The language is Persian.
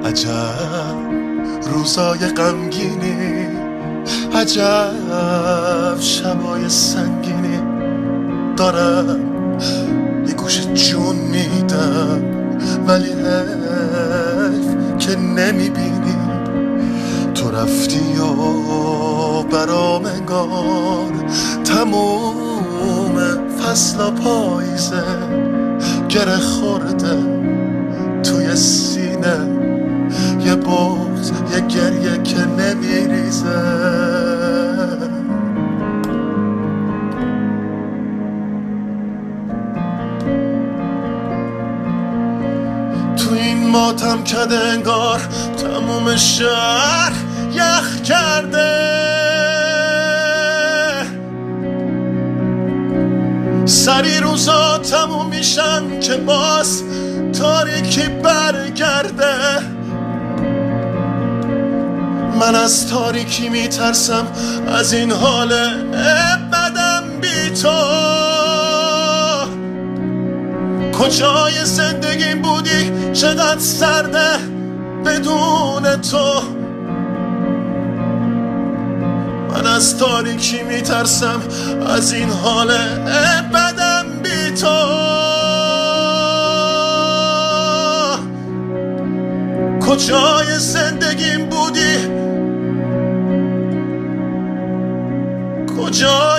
عجب روزای غمگینی، عجب شبای سنگینی. دارم یه گوش جون میدم ولی حیف که نمیبینی. تو رفتی و برام انگار تموم فصل پاییزه گره خورده توی سینه، یه بغض یه گریه که نمیریزه. تو این ماتم کده انگار تموم شهر یخ کرده. سری روزا تموم میشن که باز تاریکی برگرده. من از تاریکی میترسم، از این حال بدم بی تو. کجای زندگیم بودی چقدر سرده بدون تو. من از تاریکی میترسم، از این حال بدم بی تو. کجای زندگیم بودی، کجا